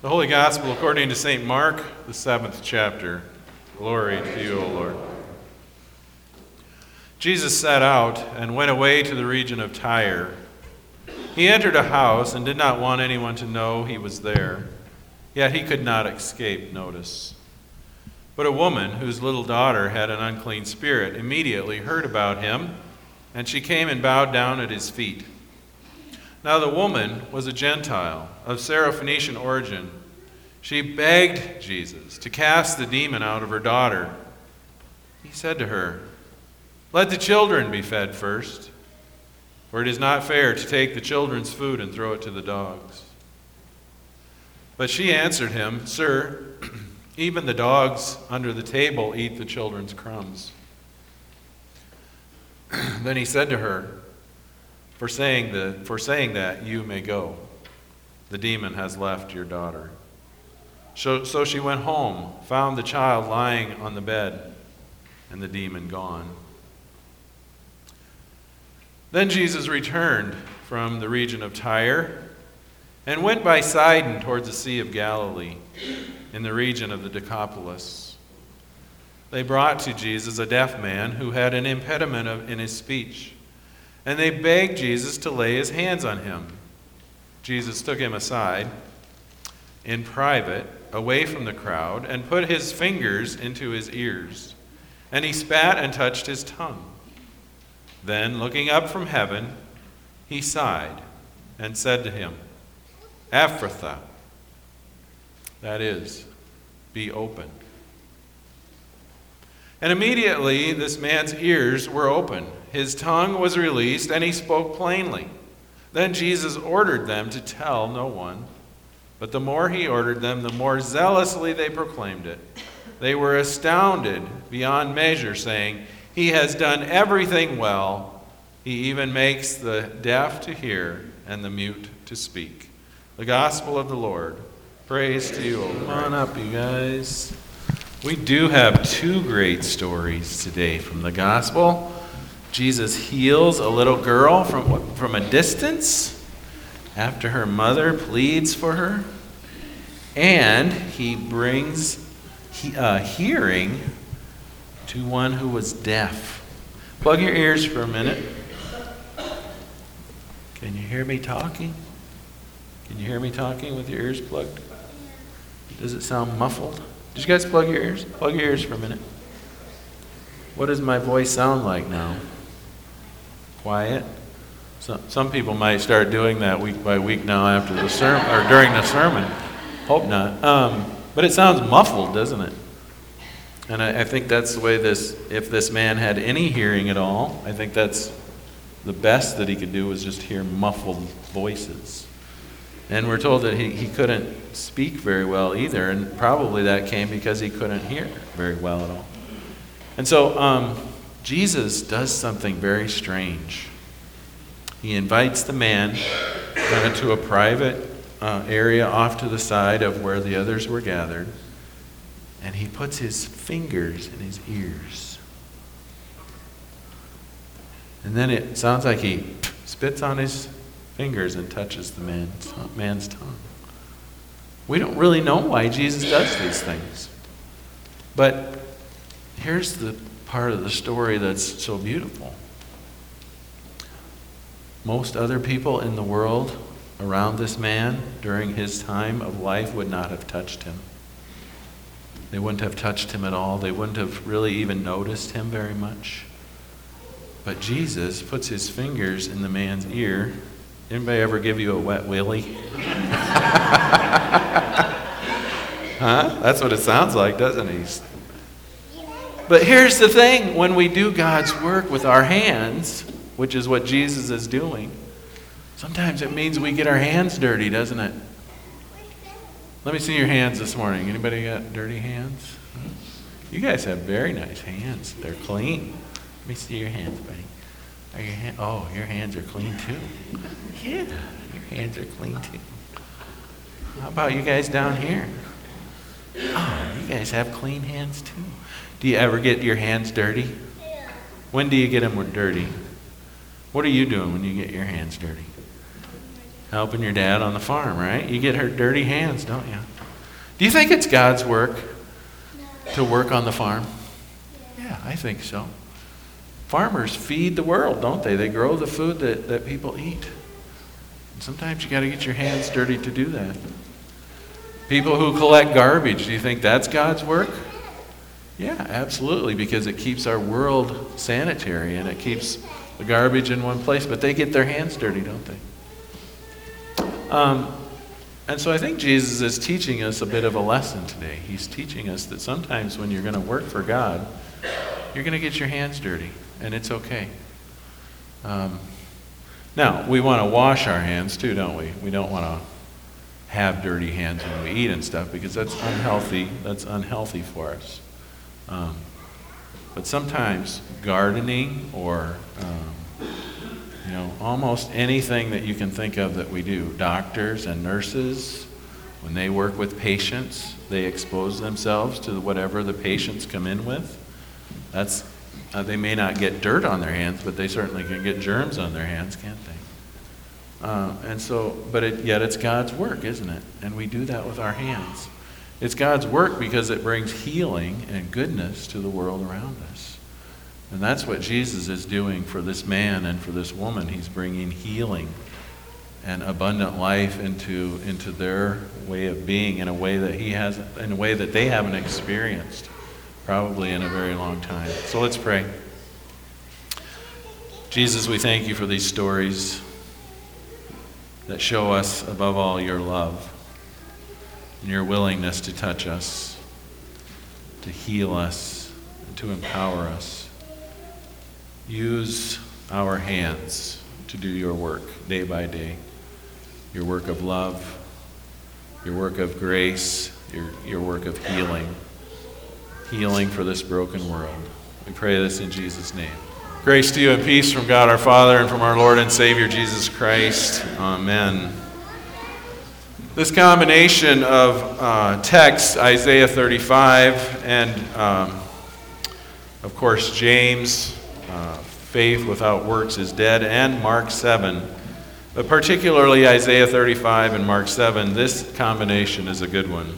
The Holy Gospel according to St. Mark, the 7th chapter. Glory to you, O Lord. Jesus set out and went away to the region of Tyre. He entered a house and did not want anyone to know he was there, yet he could not escape notice. But a woman whose little daughter had an unclean spirit immediately heard about him, and she came and bowed down at his feet. Now the woman was a Gentile of Syrophoenician origin. She begged Jesus to cast the demon out of her daughter. He said to her, "Let the children be fed first, for it is not fair to take the children's food and throw it to the dogs." But she answered him, "Sir, even the dogs under the table eat the children's crumbs." Then he said to her, For saying that, you may go. The demon has left your daughter." So she went home, found the child lying on the bed, and the demon gone. Then Jesus returned from the region of Tyre and went by Sidon towards the Sea of Galilee, in the region of the Decapolis. They brought to Jesus a deaf man who had an impediment in his speech, and they begged Jesus to lay his hands on him. Jesus took him aside in private, away from the crowd, and put his fingers into his ears. And he spat and touched his tongue. Then, looking up from heaven, he sighed and said to him, "Ephphatha," that is, be open. And immediately this man's ears were open. His tongue was released, and he spoke plainly. Then Jesus ordered them to tell no one. But the more he ordered them, the more zealously they proclaimed it. They were astounded beyond measure, saying, "He has done everything well. He even makes the deaf to hear and the mute to speak." The gospel of the Lord. Praise to you, O Lord. Come on up, you guys. We do have two great stories today from the gospel. Jesus heals a little girl from a distance after her mother pleads for her, and he brings hearing to one who was deaf. Plug your ears for a minute. Can you hear me talking? Can you hear me talking with your ears plugged? Does it sound muffled? Did you guys plug your ears? Plug your ears for a minute. What does my voice sound like now? Quiet? Some people might start doing that week by week now after the sermon or during the sermon. Hope not. But it sounds muffled, doesn't it? And I think that's the way if this man had any hearing at all, I think that's the best that he could do was just hear muffled voices. And we're told that he couldn't speak very well either, and probably that came because he couldn't hear very well at all. And so Jesus does something very strange. He invites the man to a private area off to the side of where the others were gathered, and he puts his fingers in his ears. And then it sounds like he spits on his fingers and touches the man's tongue. We don't really know why Jesus does these things. But here's the part of the story that's so beautiful. Most other people in the world around this man during his time of life would not have touched him. They wouldn't have touched him at all. They wouldn't have really even noticed him very much. But Jesus puts his fingers in the man's ear. Anybody ever give you a wet willy? Huh? That's what it sounds like, doesn't it? But here's the thing. When we do God's work with our hands, which is what Jesus is doing, sometimes it means we get our hands dirty, doesn't it? Let me see your hands this morning. Anybody got dirty hands? You guys have very nice hands. They're clean. Let me see your hands, buddy. Your hands are clean too. Yeah, your hands are clean too. How about you guys down here? Oh, you guys have clean hands too. Do you ever get your hands dirty? Yeah. When do you get them dirty? What are you doing when you get your hands dirty? Helping your dad on the farm, right? You get her dirty hands, don't you? Do you think it's God's work to work on the farm? Yeah, I think so. Farmers feed the world, don't they? They grow the food that people eat. And sometimes you got to get your hands dirty to do that. People who collect garbage, do you think that's God's work? Yeah, absolutely, because it keeps our world sanitary and it keeps the garbage in one place. But they get their hands dirty, don't they? And so I think Jesus is teaching us a bit of a lesson today. He's teaching us that sometimes when you're going to work for God, you're going to get your hands dirty, and it's okay. Now, we want to wash our hands too, don't we? We don't want to have dirty hands when we eat and stuff because that's unhealthy. That's unhealthy for us. But sometimes gardening or almost anything that you can think of that we do. Doctors and nurses, when they work with patients, they expose themselves to whatever the patients come in with. They may not get dirt on their hands, but they certainly can get germs on their hands, can't they? Yet it's God's work, isn't it? And we do that with our hands. It's God's work because it brings healing and goodness to the world around us. And that's what Jesus is doing for this man and for this woman. He's bringing healing and abundant life into their way of being in a way that they haven't experienced probably in a very long time. So let's pray. Jesus, we thank you for these stories that show us above all your love and your willingness to touch us, to heal us, and to empower us. Use our hands to do your work day by day, your work of love, your work of grace, your work of healing for this broken world. We pray this in Jesus' name. Grace to you and peace from God our Father and from our Lord and Savior Jesus Christ. Amen. This combination of texts, Isaiah 35 and, of course, James, faith without works is dead, and Mark 7. But particularly Isaiah 35 and Mark 7, this combination is a good one.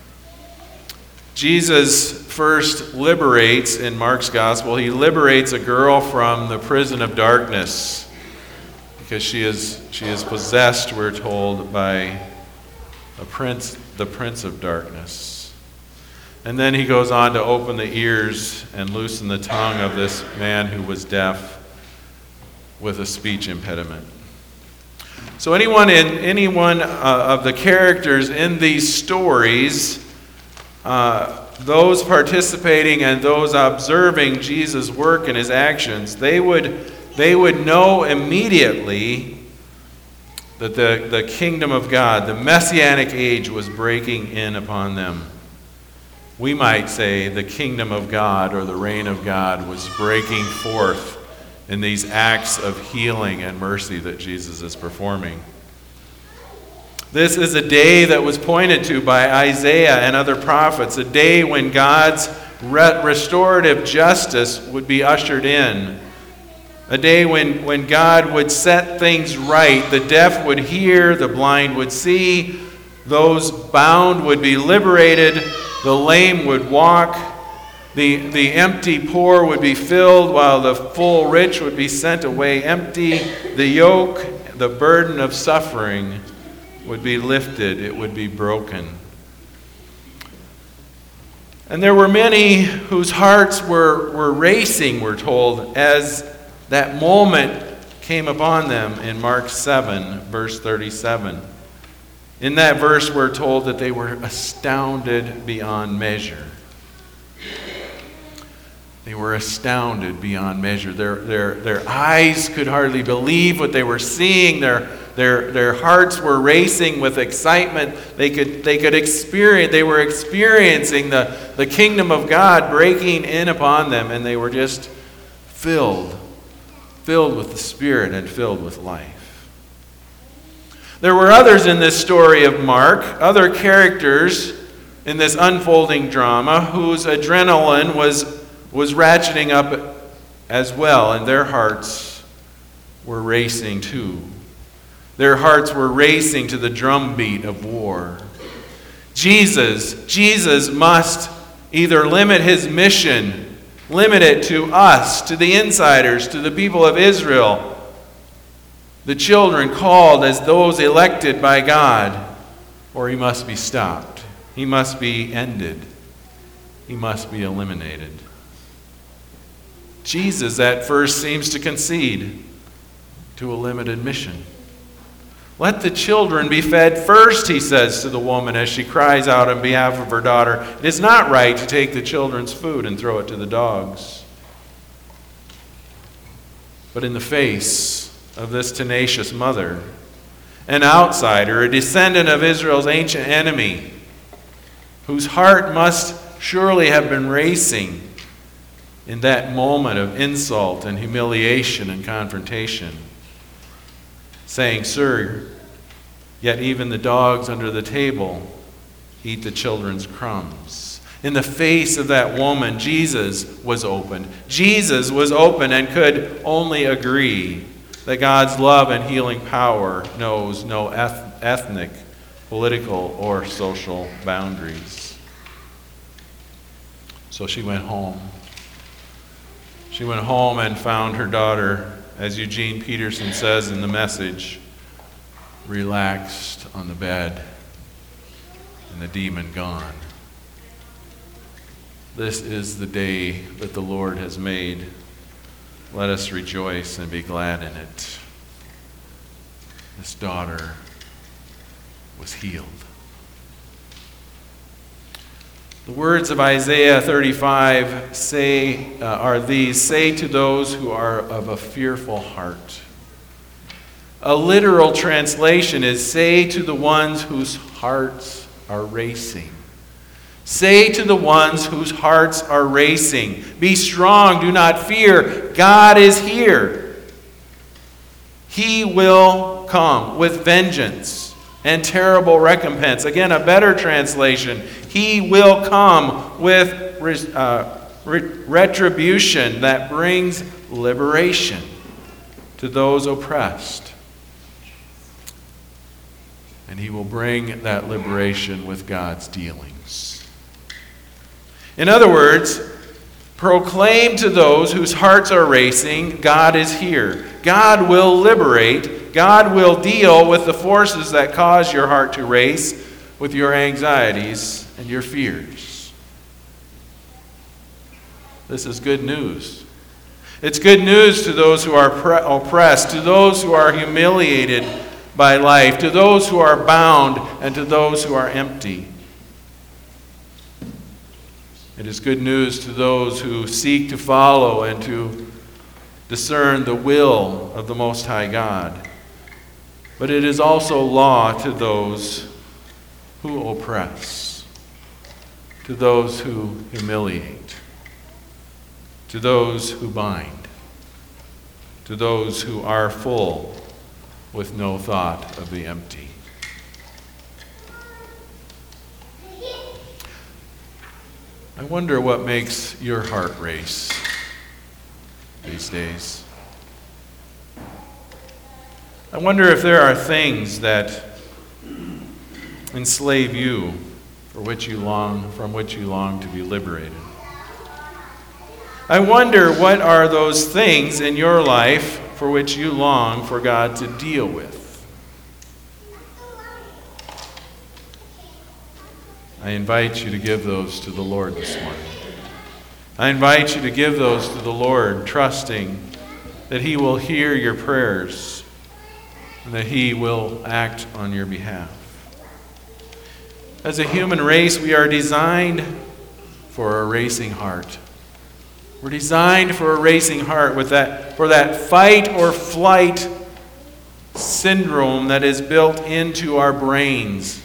Jesus first liberates, in Mark's gospel, he liberates a girl from the prison of darkness because she is possessed, we're told, by the prince of darkness. And then he goes on to open the ears and loosen the tongue of this man who was deaf with a speech impediment. So any one of the characters in these stories, those participating and those observing Jesus' work and his actions, they would know immediately that the kingdom of God, the Messianic age, was breaking in upon them. We might say the kingdom of God or the reign of God was breaking forth in these acts of healing and mercy that Jesus is performing. This is a day that was pointed to by Isaiah and other prophets, a day when God's restorative justice would be ushered in, a day when God would set things right. The deaf would hear, the blind would see, those bound would be liberated, the lame would walk, the empty poor would be filled, while the full rich would be sent away empty. The yoke, the burden of suffering would be lifted, it would be broken. And there were many whose hearts were racing, we're told, as that moment came upon them in Mark 7, verse 37. In that verse, we're told that they were astounded beyond measure. They were astounded beyond measure. Their eyes could hardly believe what they were seeing. Their hearts were racing with excitement. They were experiencing the kingdom of God breaking in upon them, and they were just filled with the Spirit and filled with life. There were others in this story of Mark, other characters in this unfolding drama whose adrenaline was ratcheting up as well, and their hearts were racing too. Their hearts were racing to the drumbeat of war. Jesus must either limit his mission, limit it to us, to the insiders, to the people of Israel, the children called as those elected by God, or he must be stopped. He must be ended. He must be eliminated. Jesus at first seems to concede to a limited mission. Let the children be fed first, he says to the woman as she cries out on behalf of her daughter. It is not right to take the children's food and throw it to the dogs. But in the face of this tenacious mother, an outsider, a descendant of Israel's ancient enemy, whose heart must surely have been racing in that moment of insult and humiliation and confrontation, saying, "Sir, yet even the dogs under the table eat the children's crumbs." In the face of that woman, Jesus was open. Jesus was open and could only agree that God's love and healing power knows no ethnic, political, or social boundaries. So she went home. She went home and found her daughter, as Eugene Peterson says in the Message, relaxed on the bed and the demon gone. This is the day that the Lord has made. Let us rejoice and be glad in it. This daughter was healed. The words of Isaiah 35 are these: "Say to those who are of a fearful heart." A literal translation is, "Say to the ones whose hearts are racing." Say to the ones whose hearts are racing, "Be strong, do not fear. God is here. He will come with vengeance and terrible recompense." Again, a better translation: He will come with retribution that brings liberation to those oppressed. And he will bring that liberation with God's dealings. In other words, proclaim to those whose hearts are racing, God is here. God will liberate. God will deal with the forces that cause your heart to race, with your anxieties and your fears. This is good news. It's good news to those who are oppressed, to those who are humiliated by life, to those who are bound, and to those who are empty. It is good news to those who seek to follow and to discern the will of the Most High God. But it is also law to those who oppress, to those who humiliate, to those who bind, to those who are full with no thought of the empty. I wonder what makes your heart race these days. I wonder if there are things that enslave you, from which you long to be liberated. I wonder what are those things in your life for which you long for God to deal with. I invite you to give those to the Lord this morning. I invite you to give those to the Lord, trusting that He will hear your prayers and that He will act on your behalf. As a human race, we are designed for a racing heart. We're designed for a racing heart for that fight or flight syndrome that is built into our brains.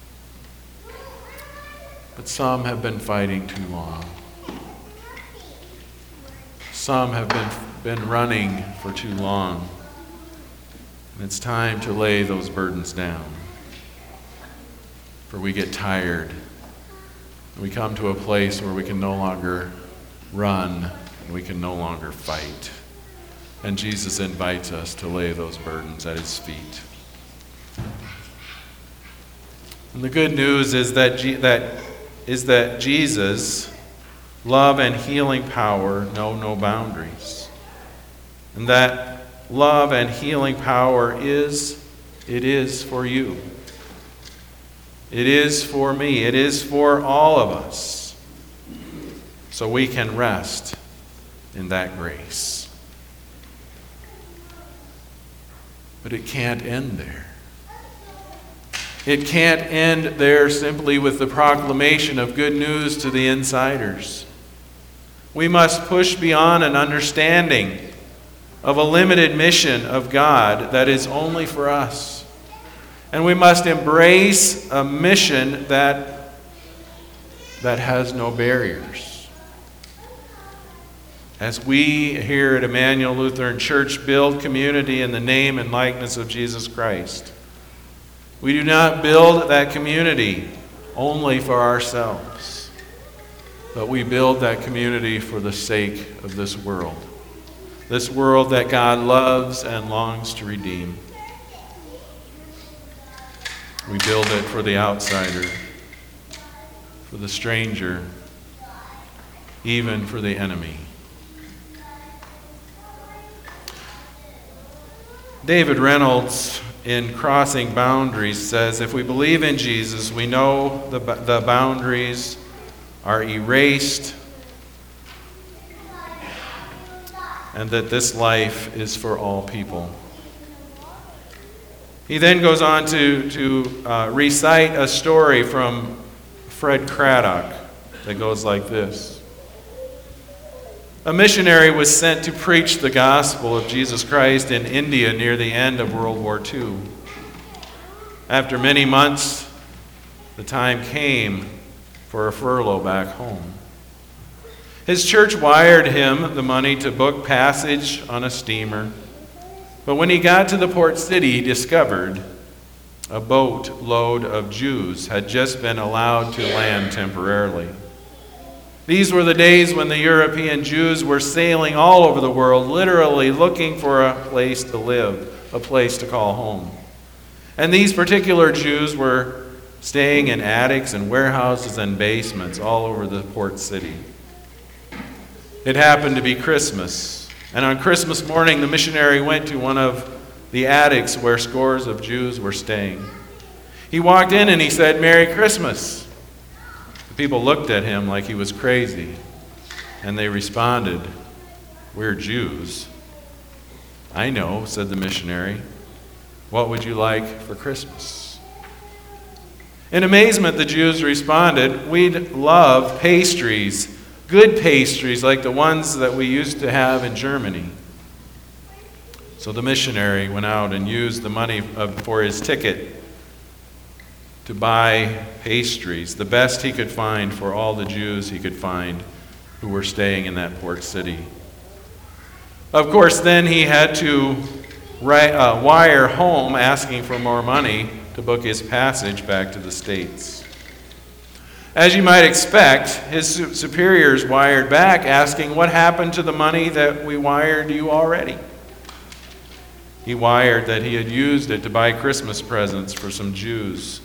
But some have been fighting too long. Some have been running for too long. And it's time to lay those burdens down. For we get tired. We come to a place where we can no longer run and we can no longer fight. And Jesus invites us to lay those burdens at His feet. And the good news is that Jesus' love and healing power know no boundaries. And that love and healing power is for you. It is for me. It is for all of us. So we can rest in that grace. But it can't end there. It can't end there simply with the proclamation of good news to the insiders. We must push beyond an understanding of a limited mission of God that is only for us. And we must embrace a mission that has no barriers. As we here at Emmanuel Lutheran Church build community in the name and likeness of Jesus Christ, we do not build that community only for ourselves, but we build that community for the sake of this world that God loves and longs to redeem. We build it for the outsider, for the stranger, even for the enemy. David Reynolds, in Crossing Boundaries, says, if we believe in Jesus, we know the boundaries are erased and that this life is for all people. He then goes on to recite a story from Fred Craddock that goes like this. A missionary was sent to preach the gospel of Jesus Christ in India near the end of World War II. After many months, the time came for a furlough back home. His church wired him the money to book passage on a steamer. But when he got to the port city, he discovered a boat load of Jews had just been allowed to land temporarily. These were the days when the European Jews were sailing all over the world, literally looking for a place to live, a place to call home. And these particular Jews were staying in attics and warehouses and basements all over the port city. It happened to be Christmas, and on Christmas morning, the missionary went to one of the attics where scores of Jews were staying. He walked in and he said, "Merry Christmas." The people looked at him like he was crazy, and they responded, "We're Jews." "I know," said the missionary. "What would you like for Christmas?" In amazement, the Jews responded, "We'd love pastries, good pastries like the ones that we used to have in Germany." So the missionary went out and used the money for his ticket to buy pastries, the best he could find for all the Jews he could find who were staying in that port city. Of course, then he had to wire home asking for more money to book his passage back to the States. As you might expect, his superiors wired back asking, "What happened to the money that we wired you already?" He wired that he had used it to buy Christmas presents for some Jews.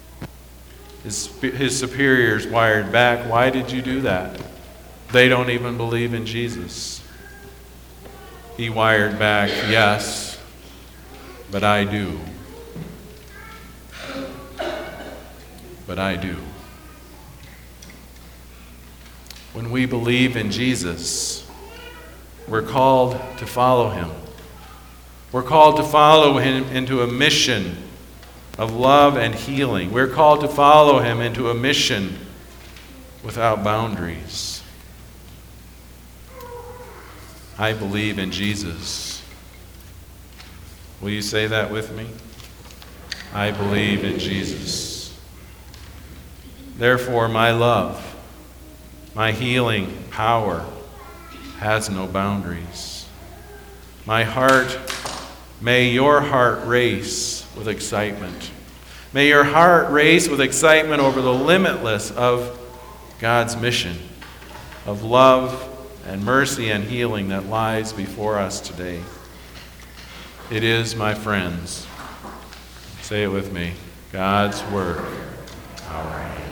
His superiors wired back, "Why did you do that? They don't even believe in Jesus." He wired back, "Yes, but I do. But I do." When we believe in Jesus, we're called to follow him. We're called to follow him into a mission of love and healing. We're called to follow him into a mission without boundaries. I believe in Jesus. Will you say that with me? I believe in Jesus. Therefore, my love, my healing power has no boundaries. My heart, may your heart race with excitement. May your heart race with excitement over the limitless of God's mission of love and mercy and healing that lies before us today. It is, my friends, say it with me, God's work All right.